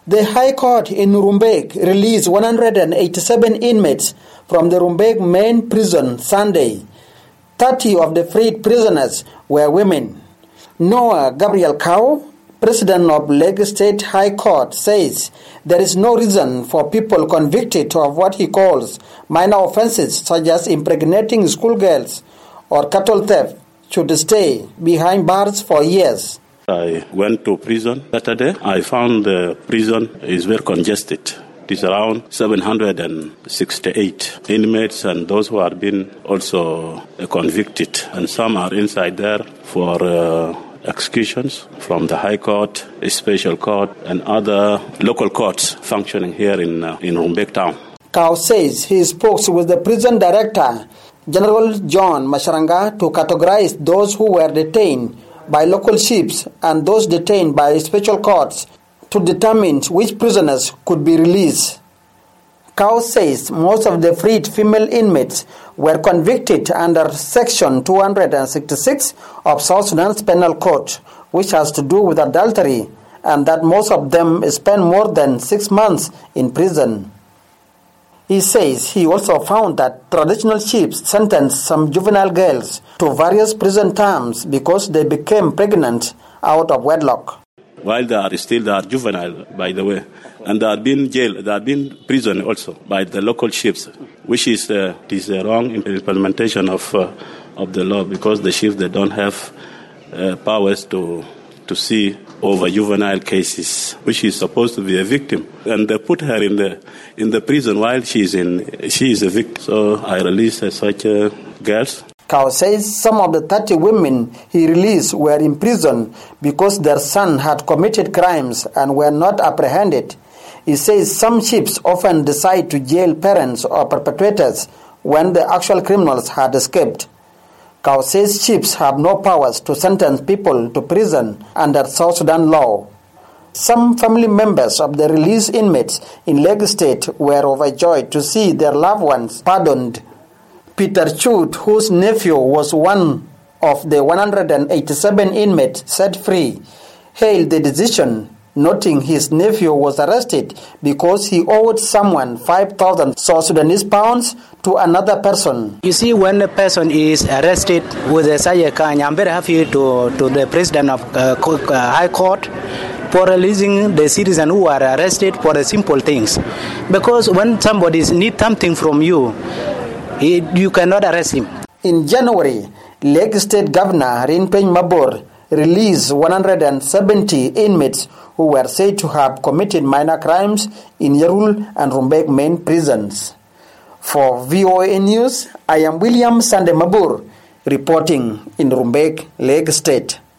The High Court in Rumbek released 187 inmates from the Rumbek main prison Sunday. 30 of the freed prisoners were women. Noah Gabriel Kau, president of Lagos State High Court, says there is no reason for people convicted of what he calls minor offenses such as impregnating schoolgirls or cattle theft should stay behind bars for years. I went to prison Saturday. I found the prison is very congested. It is around 768 inmates and those who have been also convicted. And some are inside there for executions from the High Court, a special court, and other local courts functioning here in Rumbek town. Kau says he spoke with the prison director, General John Masharanga, to categorize those who were detained by local chiefs and those detained by special courts to determine which prisoners could be released. Kau says most of the freed female inmates were convicted under Section 266 of South Sudan's Penal Code, which has to do with adultery, and that most of them spent more than 6 months in prison. He says he also found that traditional chiefs sentenced some juvenile girls to various prison terms because they became pregnant out of wedlock. While they are juvenile, by the way, and they have been jailed, they have been prison also by the local chiefs, which is wrong implementation of the law, because the chiefs, they don't have powers to see over juvenile cases, which is supposed to be a victim, and they put her in the prison while she is a victim. So I released such girls. Kau says some of the 30 women he released were in prison because their son had committed crimes and were not apprehended. He says some chiefs often decide to jail parents or perpetrators when the actual criminals had escaped. Kau says chiefs have no powers to sentence people to prison under South Sudan law. Some family members of the released inmates in Lagos State were overjoyed to see their loved ones pardoned. Peter Chut, whose nephew was one of the 187 inmates set free, hailed the decision, noting his nephew was arrested because he owed someone 5,000 South Sudanese pounds to another person. You see, when a person is arrested with a Sayakany, I'm very happy to the President of High Court for releasing the citizens who are arrested for the simple things. Because when somebody needs something from you, you cannot arrest him. In January, Lagos State Governor Rinpeng Mabor released 170 inmates who were said to have committed minor crimes in Yerul and Rumbek main prisons. For VOA News, I am William Sande Mabur, reporting in Rumbek, Lagos State.